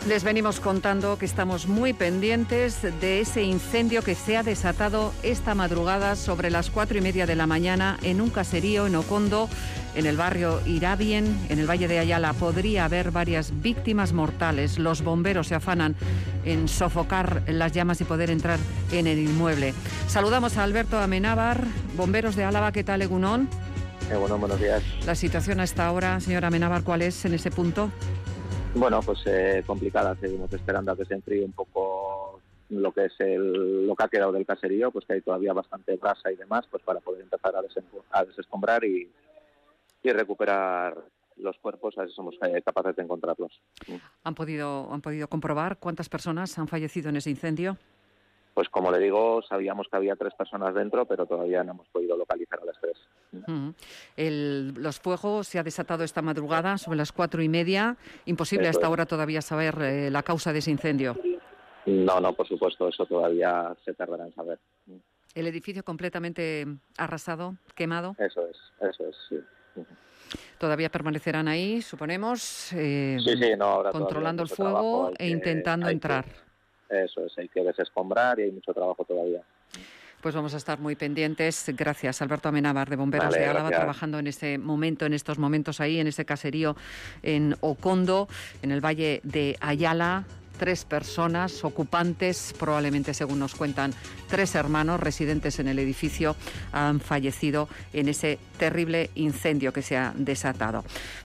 Les venimos contando que estamos muy pendientes de ese incendio que se ha desatado esta madrugada sobre las 4:30 de la mañana en un caserío en Ocondo, en el barrio Irabien, en el Valle de Ayala. Podría haber varias víctimas mortales. Los bomberos se afanan en sofocar las llamas y poder entrar en el inmueble. Saludamos a Alberto Amenábar, bomberos de Álava. ¿Qué tal, Egunon? Bueno, buenos días. La situación hasta ahora, señora Amenábar, ¿cuál es en ese punto? Bueno, pues complicada. Seguimos esperando a que se enfríe un poco lo que es lo que ha quedado del caserío, pues que hay todavía bastante brasa y demás, pues para poder empezar a desescombrar y recuperar los cuerpos, a ver si somos capaces de encontrarlos. ¿Han podido comprobar cuántas personas han fallecido en ese incendio? Pues como le digo, sabíamos que había 3 personas dentro, pero todavía no hemos podido localizar a las 3. Los fuegos se ha desatado esta madrugada sobre las 4:30. Imposible hasta ahora todavía saber la causa de ese incendio. No, por supuesto, eso todavía se tardará en saber. ¿El edificio completamente arrasado, quemado? Eso es, sí. Todavía permanecerán ahí, suponemos, ahora controlando el fuego intentando entrar. Eso es, hay que desescombrar y hay mucho trabajo todavía. Pues vamos a estar muy pendientes. Gracias, Alberto Amenábar, de Bomberos de Álava, trabajando en estos momentos ahí, en ese caserío en Ocondo, en el Valle de Ayala. 3 personas ocupantes, probablemente, según nos cuentan, 3 hermanos residentes en el edificio, han fallecido en ese terrible incendio que se ha desatado.